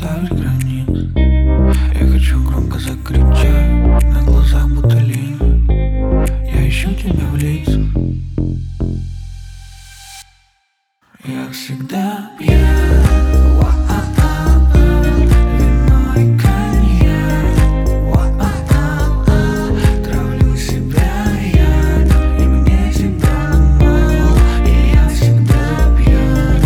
ставить границ. Я хочу громко закричать, на глазах будто линзы. Я ищу тебя в лицах. Я всегда пьян, вино и коньяк, травлю себя я, и мне себя мало. И я всегда пьян,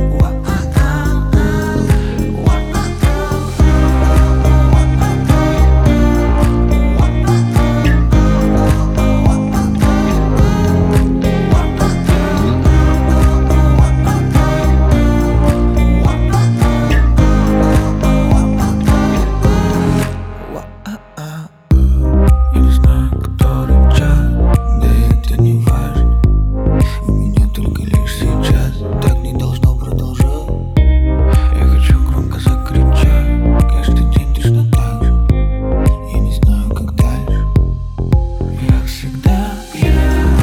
я не знаю, который час, да это не важно. У меня только лишь сейчас, так не должно продолжать. Я хочу громко закричать, каждый день точно так же. Я не знаю, как дальше. Я всегда пьян,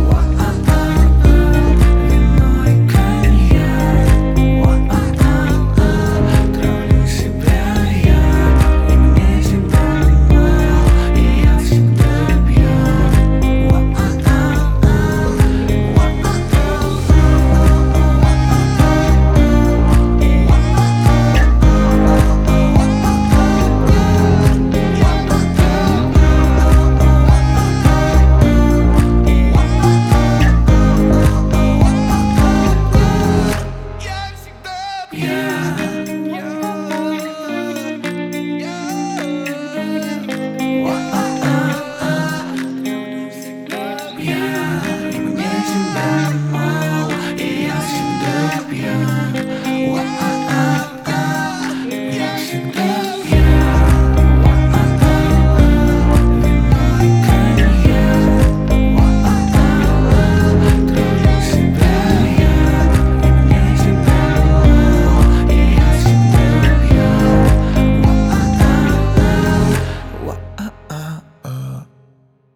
вино и коньяк, травлю себя я, и мне себя мало. И я всегда пьян, я